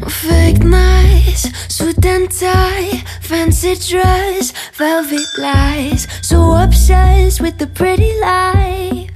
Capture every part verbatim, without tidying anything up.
Fake nice, suit and tie, fancy dress, velvet lies. So obsessed with the pretty life.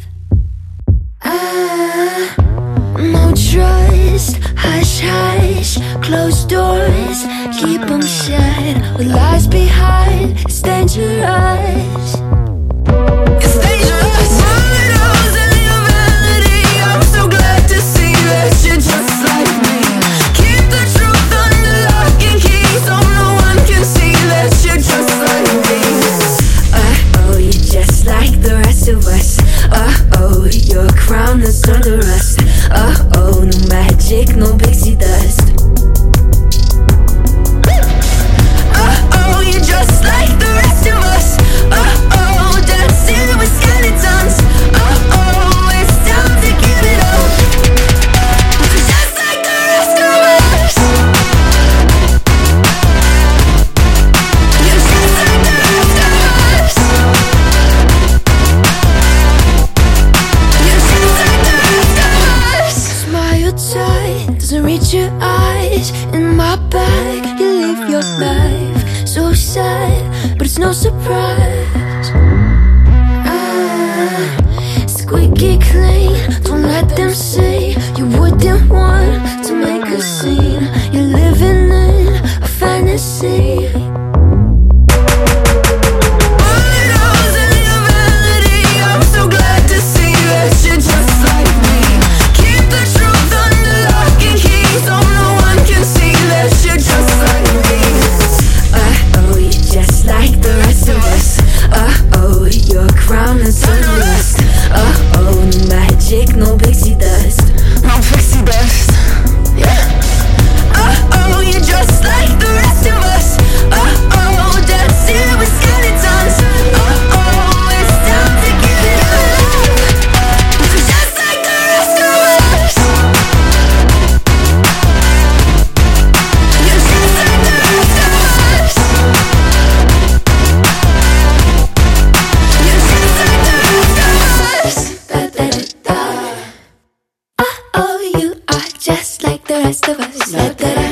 Ah, no trust, hush hush, closed doors, keep them shut. With lies behind, it's dangerous. It's dangerous. Shadows in your vanity. I'm so glad to see that you're just like me. Keep the truth under lock and key, so no one can see that you're just like me. Uh-oh, you're just like the rest of us. Uh-oh, your crown is under us. Uh-oh, no magic, no pixie dust. Uh-oh, you're just like the rest of us. Uh-oh, dancing with skeletons. Uh-oh, it's time to give it up. Just like the rest of us. You're just like the rest of us. You're just like the rest of us. Smile tight, doesn't reach your eyes. In my bag, you live your life. So sad, but it's no surprise. Ah, squeaky clean, don't let them see. You wouldn't want to make a scene. You're living in a fantasy. Shadows in your vanity. I'm so glad to see that you're just like me. Keep the truth under lock and key, so no one can see that you're just like me. Uh-oh, you're just like the rest of us. Uh-oh, your crown is under us. Uh-oh, no magic, no pixie dust. No pixie dust, yeah. Uh-oh, you're just like the rest of us. Uh-oh, dancing with skeletons. Uh-oh, it's time to give it up. Just like the rest of us. You're just like the rest of us. You're just like the rest of us. Da-da-da-da. Uh-oh, you are just like the rest of us. Da-da-da.